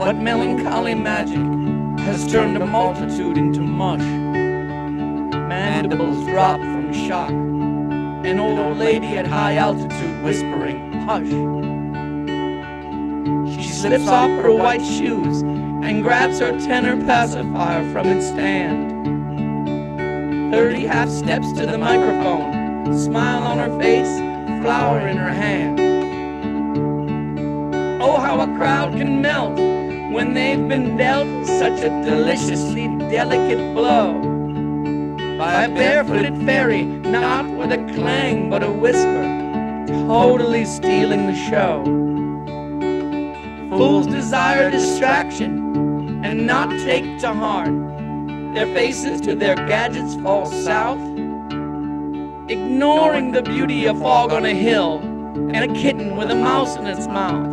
But melancholy magic has turned a multitude into mush. Mandibles drop from shock. An old lady at high altitude whispering, hush. She slips off her white shoes and grabs her tenor pacifier from its stand. 30 half steps to the microphone, smile on her face, flower in her hand. Oh, how a crowd can melt when they've been dealt such a deliciously delicate blow by a barefooted fairy, not with a clang but a whisper, totally stealing the show. Fools desire distraction and not take to heart. Their faces to their gadgets fall south, ignoring the beauty of fog on a hill and a kitten with a mouse in its mouth.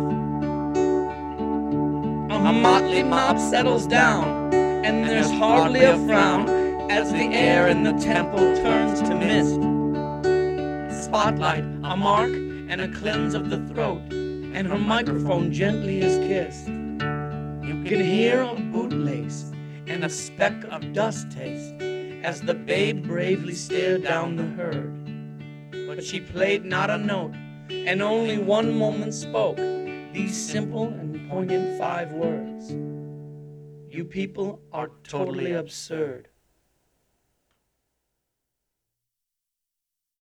A motley mob settles down, and there's hardly a frown as the air in the temple turns to mist. Spotlight, a mark, and a cleanse of the throat, and her microphone gently is kissed. You can hear a bootlace and a speck of dust taste as the babe bravely stared down the herd. But she played not a note, and only one moment spoke these simple and poignant 5 words. You people are totally absurd.